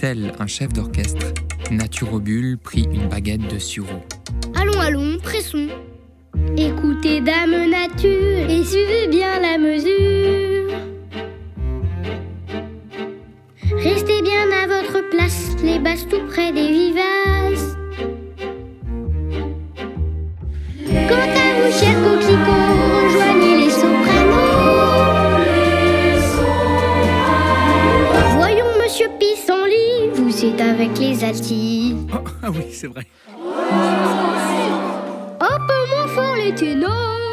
Tel un chef d'orchestre, Naturobule prit une baguette de sureau. Allons, allons, pressons. Écoutez Dame Nature et suivez bien la mesure. Restez bien à votre place, les basses tout près des vivaces. Quant à vous, chers coquelicots, rejoignez les sopranos. Voyons Monsieur Pissenlit, vous êtes avec les altis. Oh, ah oui, c'est vrai. Un peu moins fort les ténors.